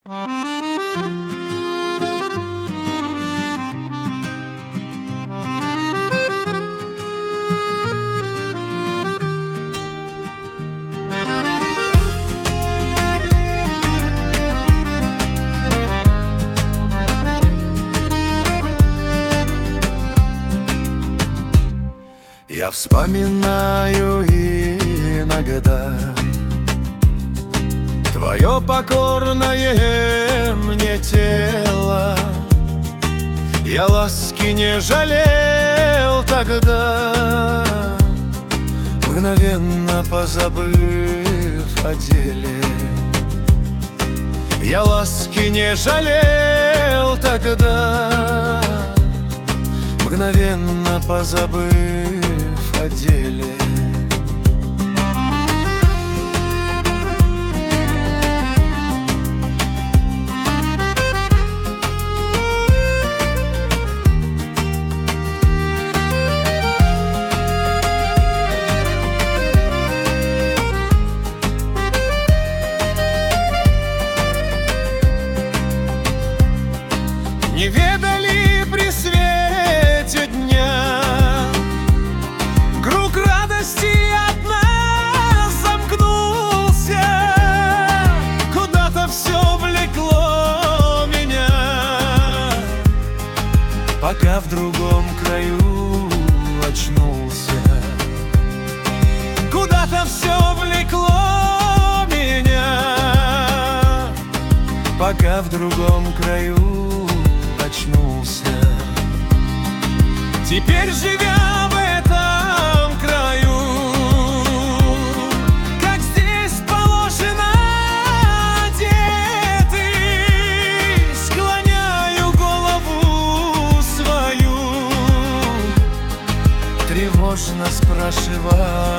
Я вспоминаю иногда твое покорное мне тело. Я ласки не жалел тогда, мгновенно позабыв о деле. Я ласки не жалел тогда, мгновенно позабыв о деле. Не ведали при свете дня, круг радости от нас замкнулся. Куда-то все влекло меня, пока в другом краю очнулся. Куда-то все влекло меня, пока в другом краю очнулся. Теперь, живя в этом краю, как здесь положено одетый, склоняю голову свою, тревожно спрашиваю: